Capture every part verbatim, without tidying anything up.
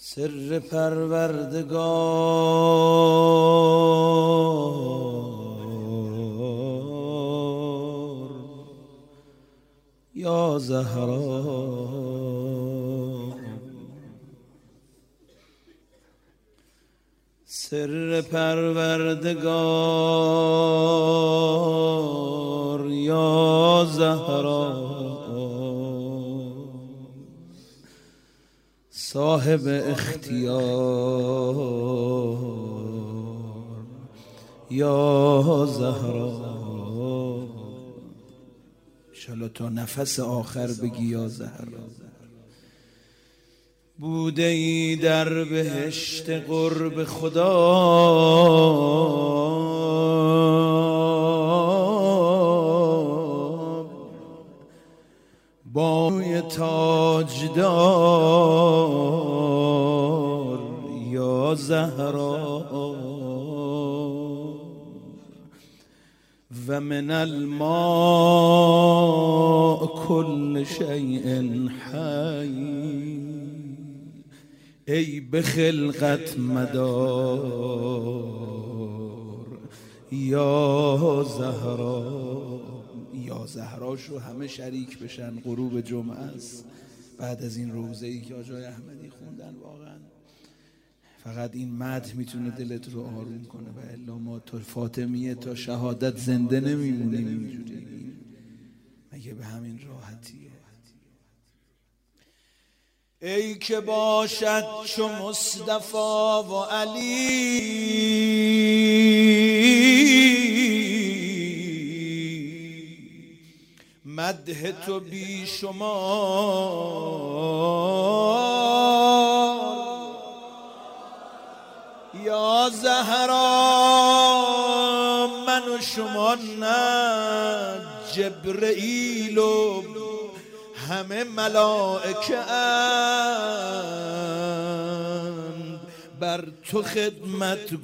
سر پروردگار یا زهرا، سر پروردگار یا زهرا، صاحب اختیار یا زهرا. انشالله تا نفس آخر بگی یا زهرا. بوده ای در بهشت قرب خدا، با موی تاجدار یا زهرا، و من الماء کل شیء حی، ای به خلقت مدار یا زهرا. یا زهراشو همه شریک بشن. غروب جمعه است بعد از این روزه‌ای که آجای احمدی خوندن. واقعا فقط این مدح میتونه دلت رو آروم کنه، و الا ما تا فاطمیه تا شهادت زنده نمیمونیم اینجوری. مگه به همین راحتیه؟ ای که باشد چو مصطفی و علی، مدح تو بی شمار یا زهرا. من و شما نه جبرئیل و همه ملائکه اند بر تو خدمت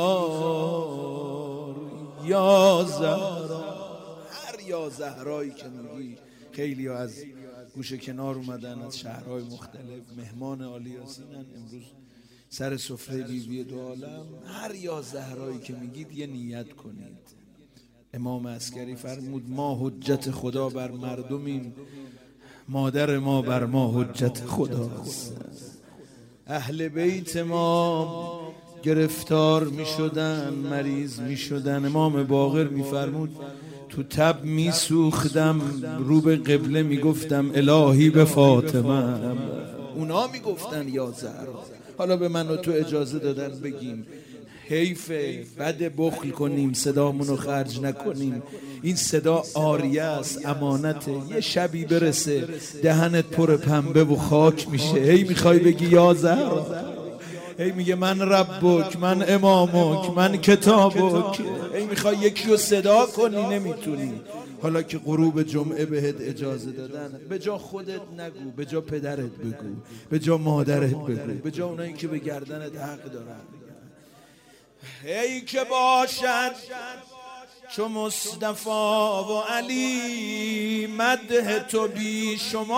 گزار یا زهرا. هر یا زهرایی که میگی، خیلی ها از گوشه کنار اومدن از شهرهای مختلف، مهمان عالی یاسینن امروز سر سفره بی بی دو عالم. هر یا زهرایی که میگید یه نیت کنید. امام عسکری فرمود ما حجت خدا بر مردمیم، مادر ما بر ما حجت خداست. اهل بیت ما گرفتار می شدن، مریض می شدن. امام باقر می فرمود تو تب می سوختم، رو به قبله می گفتم الهی به فاطمه. اونا می گفتن یا زهرا. حالا به من و تو اجازه دادن بگیم. حیفه بد بخل کنیم، صدامونو خرج نکنیم. این صدا عاریه است، امانته. یه شبی برسه دهنت پر پنبه و خاک میشه، هی میخوای بگی یا زهرا. هی میگه من ربک، من امامک، من کتابک. هی میخوای یکی رو صدا کنی نمیتونی. حالا که غروب جمعه بهت اجازه دادن، به جا خودت نگو، به جا پدرت بگو، به جا مادرت بگو، به جا اونایی که به گردنت حق دارن. ای که باشد چو مصطفی و علی، مدح تو بی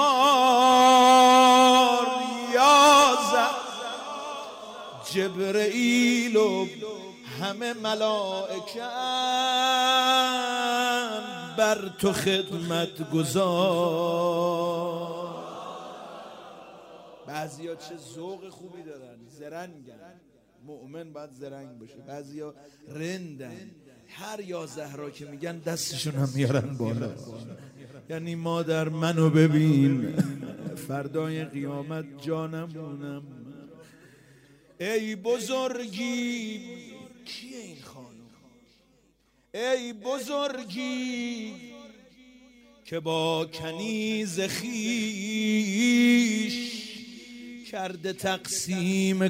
شمار یا زهرا. جبرئیل و همه ملائکه بر تو خدمت گزار. بعضیا چه ذوق خوبی دارن، زرنگن. مؤمن باید زرنگ باشه. بعضیا رندن، هر یا زهرا که میگن دستشون هم میارن بالا. یعنی مادر منو ببین، فردای قیامت جانمونم. ای بزرگی، کیه این خانم؟ ای بزرگی که با کنیز خویش کرده تقسیم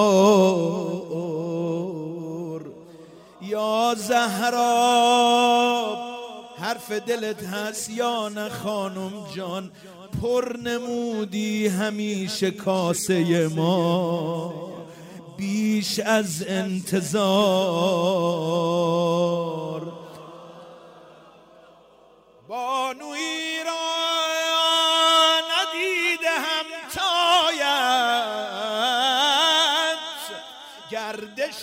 کار یا زهرا. حرف دلت هست یا نه خانم جان؟ پر نمودی همیشه کاسه ما بیش از انتظار. بانوی را ندیده همتایم، گردش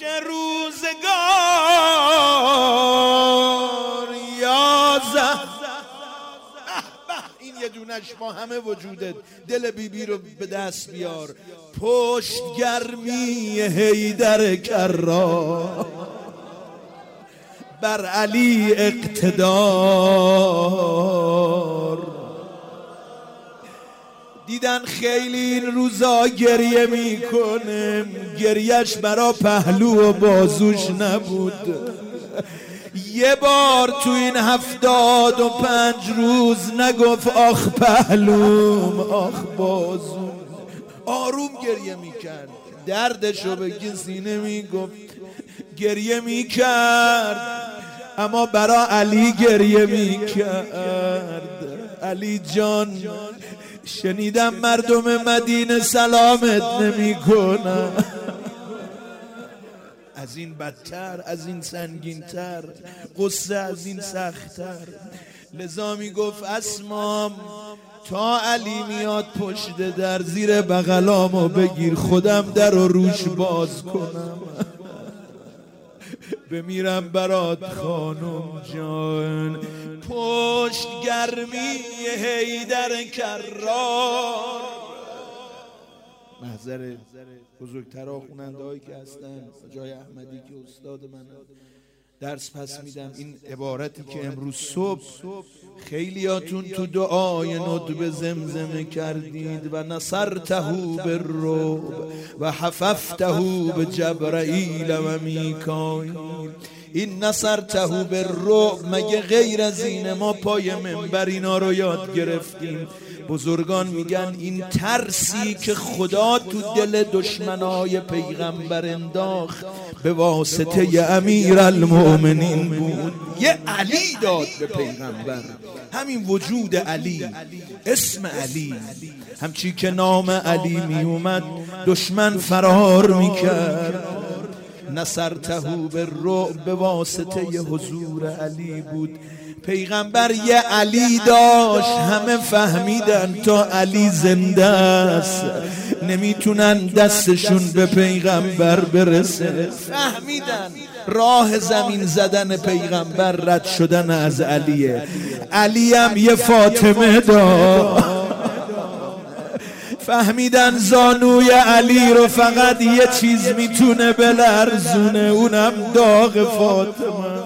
روزگار یا زهر. این یه دونش با همه وجودت، دل بی بی رو به دست بیار. پشت گرمی حیدر کرار، بر علی اقتدار. دیدن خیلی این روزا گریه میکنه، گریهش برا پهلو و بازوش نبود. یه بار تو این هفتاد و پنج روز نگفت آخ پهلوم آخ بازوم. آروم گریه میکرد، دردشو به کسی نمیگفت، گریه میکرد اما برا علی گریه میکرد. علی جان شنیدم مردم مدینه سلامت نمیکنن. از این بدتر، از این سنگینتر، قصه از این سختتر. لذا میگفت اسمام تا علی میاد پشت در، زیر بغلامو بگیر خودم در رو روش باز کنم بمیرم برات خانم جان. پشت گرمی حیدر کرار. محضر بزرگترها خواننده هایی که هستن، جای احمدی که استاد من درس پس میدم، این عبارتی که امروز صبح خیلیاتون تو دعای ندب زمزمه کردید و نصرته بالرعب و حففته بجبرائیل و میکائیل. این نصرته بالرعب مگه غیر از اینه؟ ما پای منبر اینا رو یاد گرفتیم. بزرگان میگن این ترسی که خدا تو دل دشمنای پیغمبر انداخت به واسطه امیر المؤمنین بود. یه علی داد به پیغمبر، همین وجود علی، اسم علی. همچی که نام علی می اومد دشمن فرار میکرد. نصرته بالرعب به واسطه حضور علی بود. پیغمبر یه علی داشت، همه فهمیدن تا علی زنده است نمیتونن دستشون به پیغمبر برسه. فهمیدن راه زمین زدن پیغمبر رد شدن از علیه. علی هم یه فاطمه داشت، فهمیدن زانوی علی رو فقط یه چیز میتونه بلرزونه، اونم داغ فاطمه.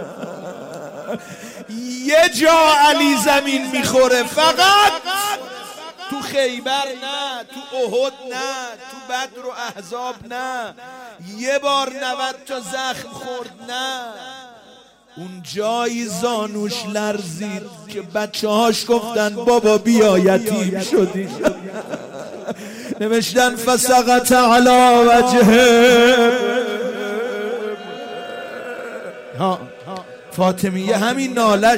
یه جا علی زمین میخوره، فقط تو خیبر نه، تو احد نه، تو بدر و احزاب نه، یه بار نود تا زخم خورد نه. اون جایی زانوش لرزید که بچه هاش گفتن بابا بیا یتیم شدی. نوشتن فسقط علی وجهه. ها فاطمیه همین نالش.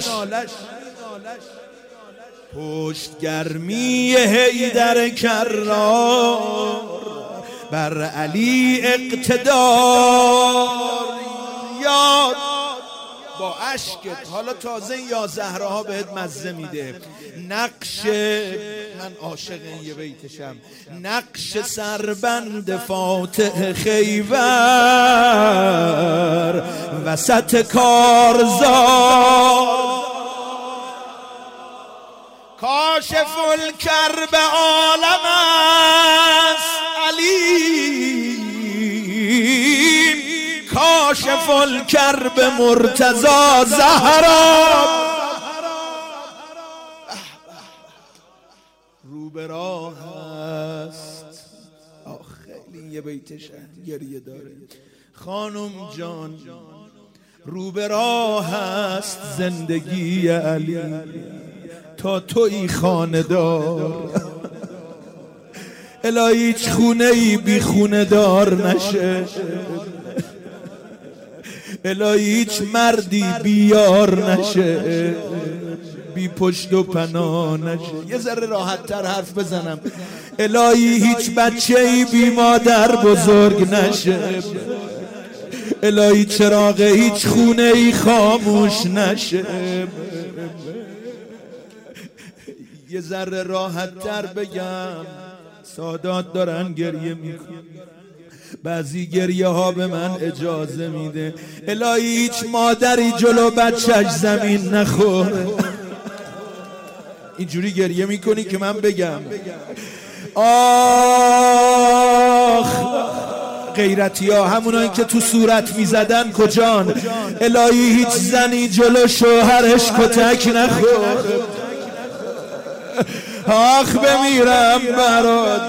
پشت گرمی حیدر کرار، بر علی اقتدار. یاد با عشقت، حالا تازه یا زهراها بهت مزه میده. نقش، من عاشق این یه بیتشم، نقش سربند فاتح خیبر وسط کارزار. کاشف الکرب عالم است علی، کاشف الکرب مرتضی زهرا. رو به راه هست. آخ خیلی یه بیتش گریه داره. خانم جان رو به راه هست زندگی علی، تا توی خانه دار. الهی هیچ خونه ای بی خونه دار نشه، الهی هیچ مردی بیار نشه، بی پشت و پناه نشه. یه ذره راحت تر حرف بزنم. الهی هیچ بچه ای بی مادر بزرگ نشه، الهی چراغ هیچ خونه ای خاموش نشه. یه ذره راحت تر بگم، سادات دارن گریه میکنن. بعضی گریه ها به من اجازه میده. الهی هیچ مادری جلو بچهش زمین نخوره. اینجوری گریه میکنی که من بگم آخ غیرتی ها، همونایی که تو صورت میزدن کجان؟ الهی هیچ زنی جلو شوهرش کتک نخوره. آخ بمیرم برات.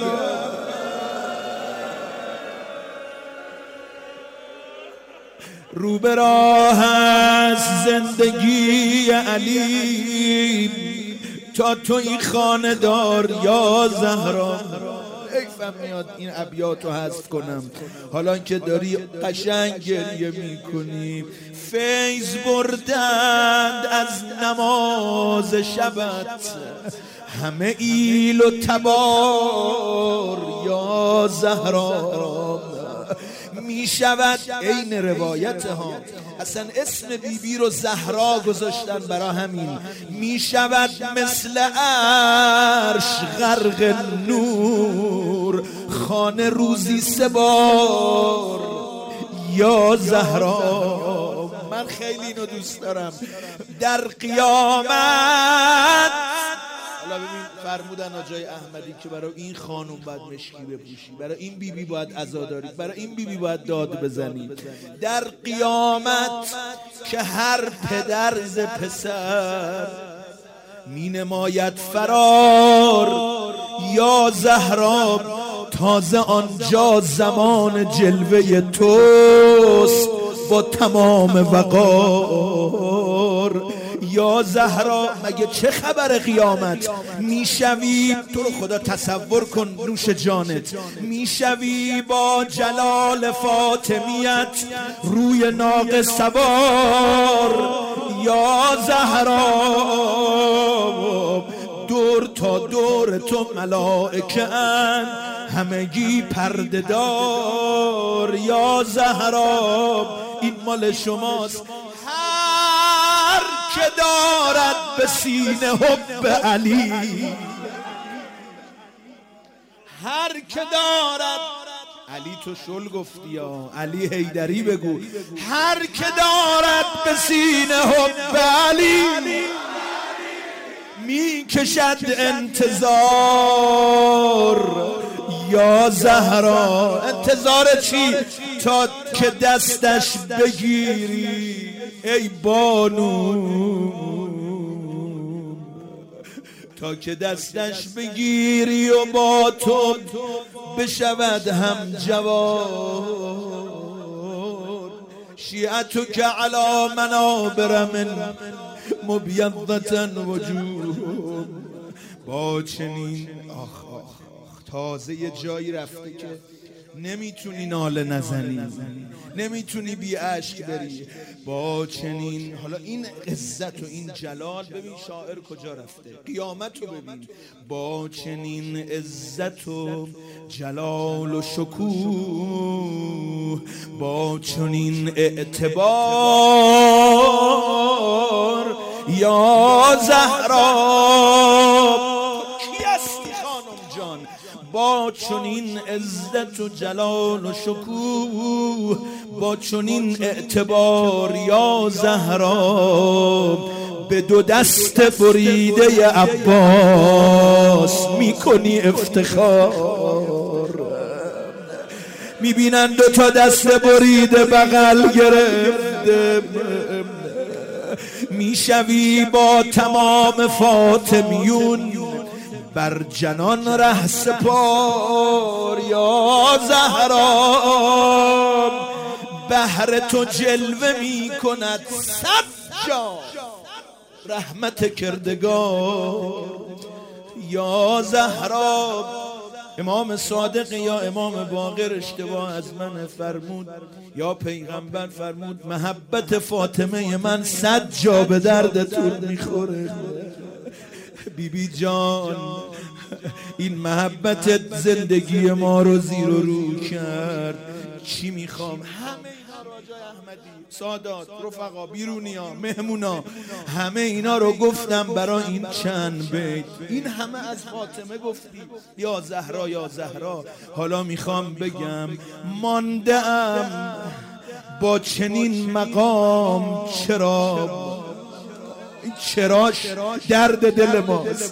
رو به راه است زندگی علی، تا تو این خانه دار یا زهرا. حیفم میاد این ابیاتو حذف کنم حالا که داری قشنگ گریه میکنی. فیض بردند از نماز شبت همه ایل و تبار یا زهرا. می شود عین روایت ها، اصلا اسم بیبی بی رو زهرا گذاشتن برا همین. می شود مثل عرش غرق نور، خانه روزی سه بار یا زهرا. من خیلی اینو دوست دارم. در قیامت حالا ببین فرمودن آجای احمدی که برای این خانم باید مشکی بپوشی، برای این بیبی بی باید عزاداری، برای این بیبی بی باید داد بزنی. در قیامت که هر پدر ز پسر می نماید فرار یا زهرا، تازه آنجا زمان جلوه توست با تمام وقار یا زهرا. مگه چه خبر قیامت؟ میشوی تو رو خدا تصور کن نوش جانت، میشوی با جلال فاطمیت روی ناقه سوار یا زهرا. دور تا دور تو ملائکه اند همگی پرده دار یا زهرا. این مال شماست. هر که دارد به سینه حب علی، هر که دارد علی تو شل گفتی یا علی حیدری بگو. هر که دارد به سینه حب علی می کشد انتظار یا زهرا. انتظار چی؟ تا که دستش بگیری ای بانو، تا که دستش بگیری و با تو بشود هم جوار. شیعتو که علا منابر من مبیضة وجوه. با چنین آخ آخ تازه یه جایی رفته که نمیتونی ناله نزنی، نمیتونی بی عشق بری. با چنین حالا این عزت و این جلال، ببین شاعر کجا رفته، قیامت رو ببین. با چنین عزت و جلال و شکوه، با چنین اعتبار یا زهرا. کی هستی خانم جان؟ با چنین عزت و جلال و شکوه، با چنین اعتبار یا زهرا. به دو دست بریده عباس میکنی افتخار. میبینن دو تا دست بریده بغل گرفته، میشوی با تمام فاطمیون بر جنان ره سپار یا زهرا. بهر تو جلوه می کند صد جا رحمت کردگار یا زهرا. امام صادق یا امام باقر اشتباه از من فرمود یا پیغمبر فرمود محبت فاطمه من صد جا به دردتون میخوره. بیبی جان این محبت زندگی ما رو زیر و رو کرد. چی میخوام؟ همه سادات، رفقا، بیرونیا، مهمونا، همه اینا رو گفتم برای این چند بیت. این همه از فاطمه گفتی یا زهرا یا زهرا. حالا میخوام بگم مانده‌ام با چنین مقام چرا، این چراش درد دل ماست.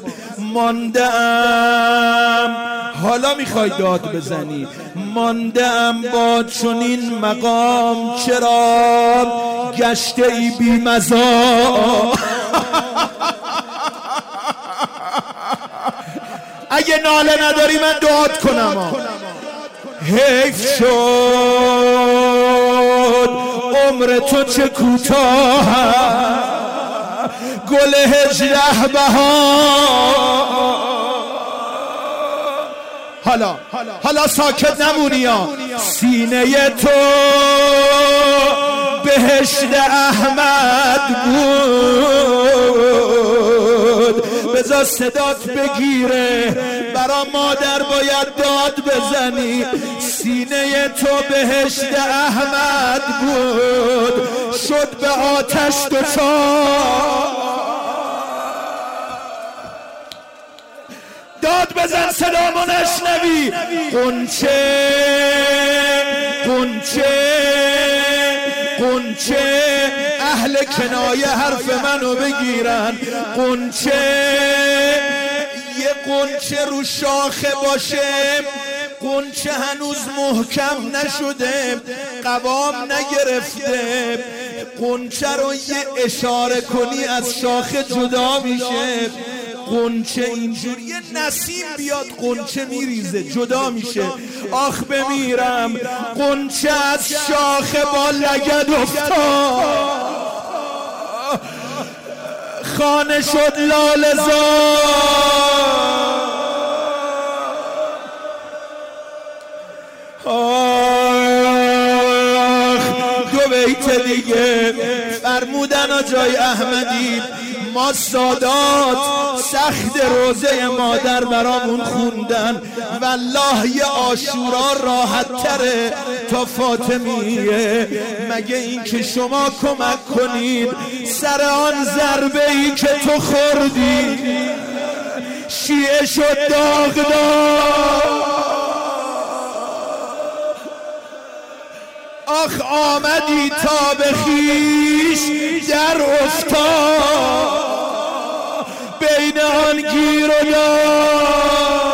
مانده‌ام، حالا میخوای داد بزنی، مانده‌ام با چنین مقام چرا، گشته ای بی مزا. اگه ناله نداری من دعات کنم. حیف شد عمر تو چه کوتاه، گل هجره بهار. حالا حالا ساکت نمونی ها. سینه تو بهشت احمد بود، بذار صدات بگیره، برا مادر باید داد بزنی. سینه تو بهشت احمد بود، شد به آتش دچار. داد بزن صدامو نشنوی. قنچه قنچه قنچه، اهل کنایه حرف منو بگیرن. قنچه، یه قنچه رو شاخه باشه، قنچه هنوز محکم نشده، قوام نگرفته، قنچه رو یه اشاره کنی از شاخه جدا میشه. قنچه اینجوری، یه نسیم بیاد قنچه میریزه جدا میشه. آخ بمیرم، قنچه از شاخه با لگد افتاد، خانه شد لاله زار. آخ دو بیت دیگه فرمودن آجای احمدی، ما سادات سخت روزه مادر برامون خوندن، والله یه عاشورا راحت تره تا فاطمیه. مگه این که شما کمک کنید سر آن ضربه ای که تو خوردی، شیعه شد داغدار. آخ آمدی تا به خویش در افتاد، بین آن گیر و دار.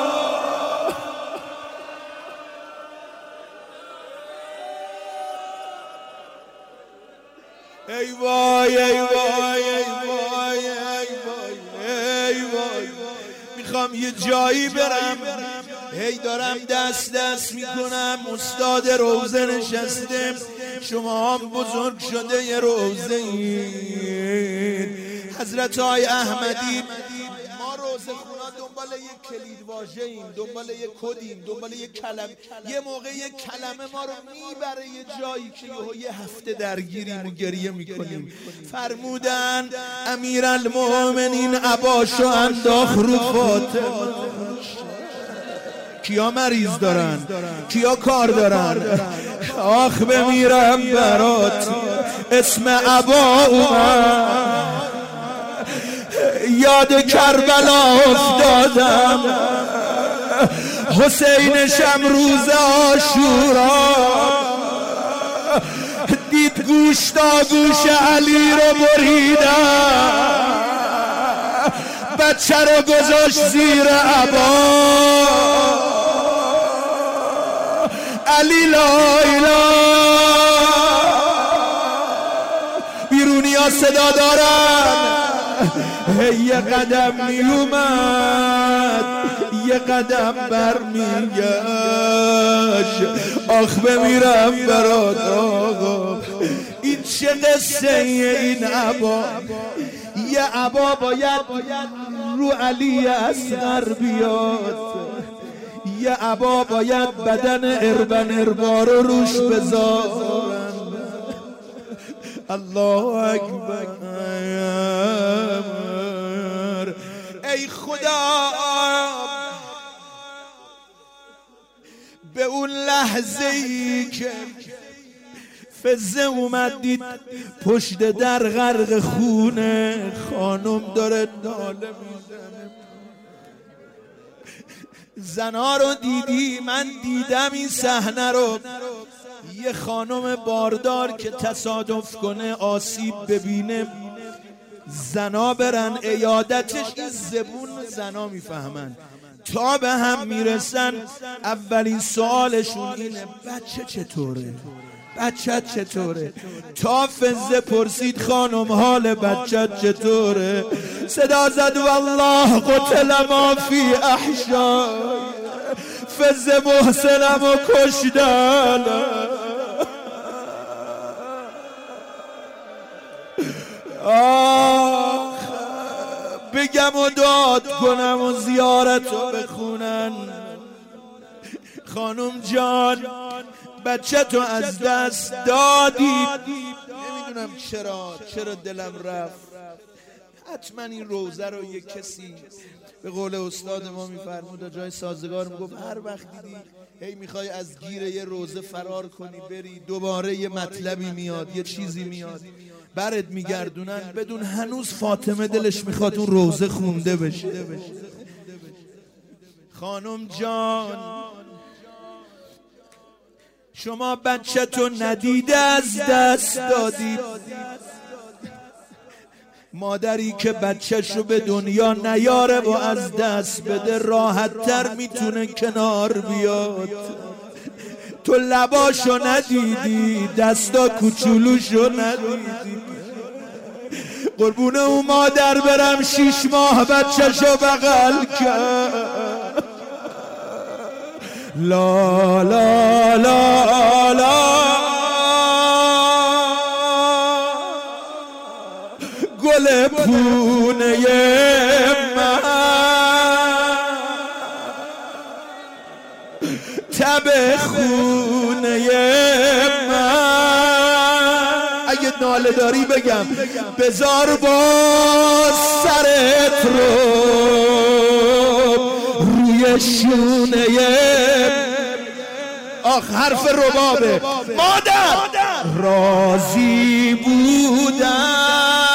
ای وای ای وای ای وای ای وای ای وای، میخوام یه جایی برم، هی دارم دست دست میکنم. استاد روزه نشسته، شما هم بزرگ شده یه روزه این. حضرت آقای احمدی، ما روزه خونا دنبال یک کلید واژه‌ایم، دنبال یک کدیم، دنبال یک کلمه. یه موقع یک کلمه ما رو میبره یه جایی که یه هفته درگیریم و گریه میکنیم. فرمودن امیرالمومنین عباشو انداخت رو فاطمه. کیا مریض دارن؟ کیا کار دارن؟ آخ بمیرم برات، اسم عبا اومد، یاد کربلا افتادم. حسین شمروز عاشورا دید گوش تا گوش علی رو بریدم، بچه رو گذاشت زیر عبا. علی لا اله. بیرونی ها صدا دارن، یه قدم می اومد، یه قدم بر می گشت. آخ بمیرم برات آقا، این چه قصه این عبا؟ یه عبا باید رو علی اصغر بیاد، یه عبا باید بدن اربن اربا رو روش بذارن. الله اکبر. ای خدا، به اون لحظه ای که فزه اومد دید پشت در غرق خونه، خانم داره ناله میزنه. زنا رو دیدی؟ من دیدم این صحنه رو. یه خانم باردار که تصادف کنه آسیب ببینه، زنا برن عیادتش، این زبون زنا میفهمن، تا به هم میرسن اولین سوالشون اینه بچه چطوره؟ بچه چطوره؟ تا فزه پرسید خانم حال بچه چطوره؟ صدا زد والله قتل ما فی احشای، فزه محسنم و کشتن. آخ بگم و داد کنم و زیارت رو بخونن. خانم جان بچه تو از دست دادی، نمیدونم چرا چرا دلم رفت. حتما این روزه رو یک کسی به قول استاد ما میفرمود جای سازگار میگفت هر وقت دیدی هی میخوای از گیر یه روزه فرار کنی بری، دوباره یه مطلبی میاد، یه چیزی میاد برد میگردونن، بدون هنوز فاطمه دلش میخواد اون روزه خونده بشه. خانم جان شما بچه تو ندیده از دست دادی. مادری که بچه‌شو به دنیا نیاره و از دست بده راحت تر میتونه کنار بیاد. تو لباشو ندیدی، دستا کوچولوشو ندیدی. قربون اون مادر برم شیش ماه بچه‌شو بغل کرد. لا لا لا لا گل پونه من، تب خونه من. اگه ناله داری بگم بذار با سرت رو روی شونه. آخ حرف ربابه. مادر راضی بودم،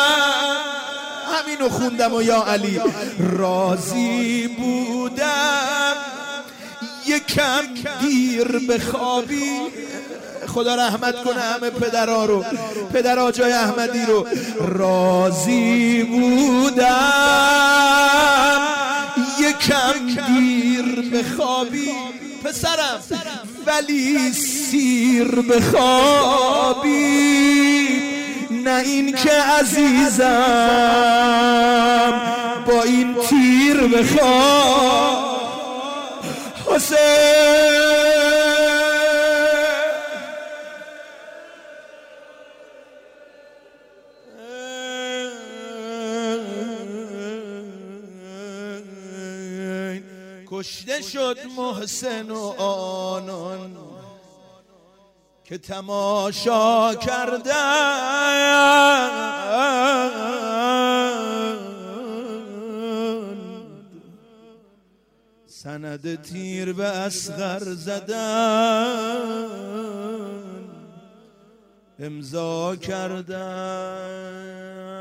همینو خوندم و یا علی. راضی بودم یکم دیر بخوابی. خدا رحمت کنه همه پدرها رو، پدر آجای احمدی رو. راضی بودم یکم دیر بخوابی پسرم، ولی سیر بخوابی. نه این که عزیزم با این تیر بخواب. حسین کشته شد محسن و آنان که تماشا کردن. سند تیر به اصغر زدن، امضا کردن.